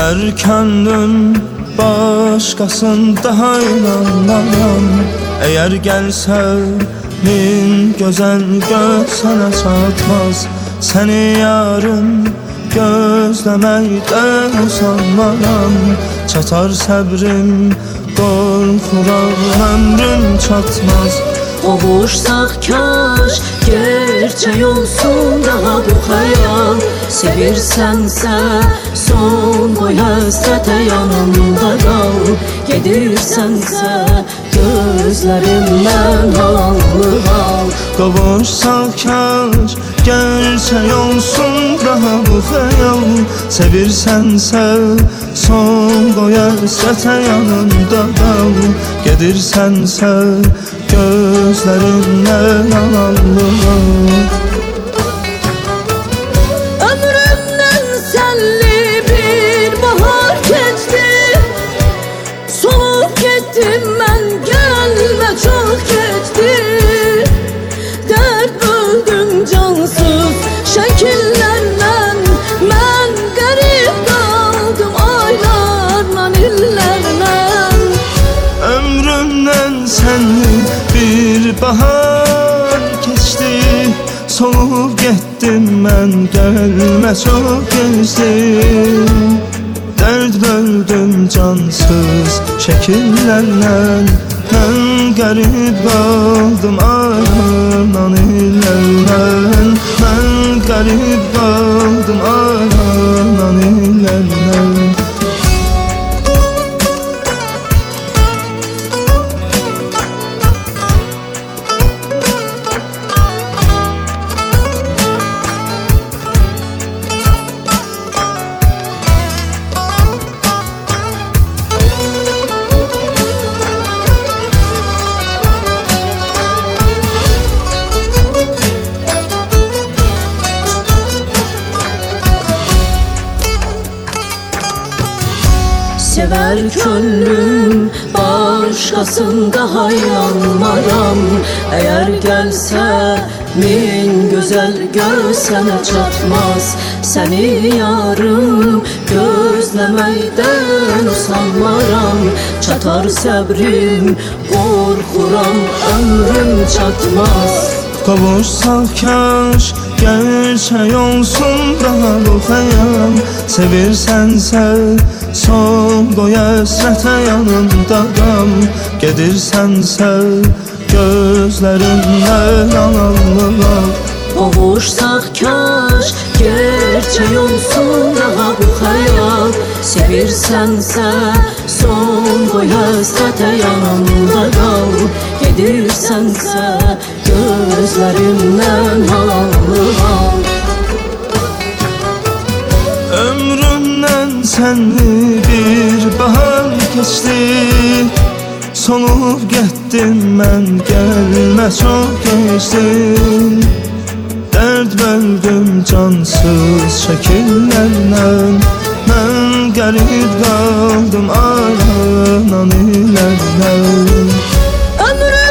Sever könlüm başkasında hayranlaram. Eğer gelse min güzel göz sana çatmaz. Seni yarın gözlemekten usanmaram. Çatar səbrim, qorxuram ömrüm çatmaz. Qovuşsaq kaş, gerçək olsun daha bu xəyal. Sevirsənsə, son qoy həsrətə yanımda qal. Gedirsənsə, gözlərimdən hallı hal. Qovuşsaq kaş, gerçək olsun daha bu xəyal. Sevirsənsə, son qoy həsrətə yanımda qal. Gedirsənsə, gözlərimdən hallı hal. Ömrümdən sənli bir bahar keçdi. Solub getdim mən, gəlmə çox keçdi. Dərd böldüm cansız şəkillərlə. Mən qərib qaldım aylarla, illərlə. Ömrümdən sənli bir bahar keçdi. Solub getdim mən, gəlmə çox keçdi. Dərd böldüm cansız şəkillərlə. Mən qərib qaldım aylarla, illərlə. Mən qərib qaldım aylarla, illərlə. Sever könlüm başkasında hayranmaram. Eğer gelse min güzel göz sana çatmaz. Seni yarım gözlemekten usanmaram. Çatar səbrim, qorxuram ömrüm çatmaz. Qovuşsaq kaş, gerçək olsun daha bu xəyal. Sevirsənsə, son qoy həsrətə yanımda qal. Gedirsənsə, gözlərimdən hallı hal. Qovuşsaq kaş, gerçək olsun daha bu xəyal. Sevirsənsə, son qoy həsrətə yanımda qal. Gedirsənsə, gözlərimdən hallı hal. Ömrümdən sənli bir bahar keçdi. Solub getdim mən, gəlmə çox keçdi. Dərd böldüm cansız şəkillərlə. Mən qərib qaldım aylarla, illərlə. Ömrüm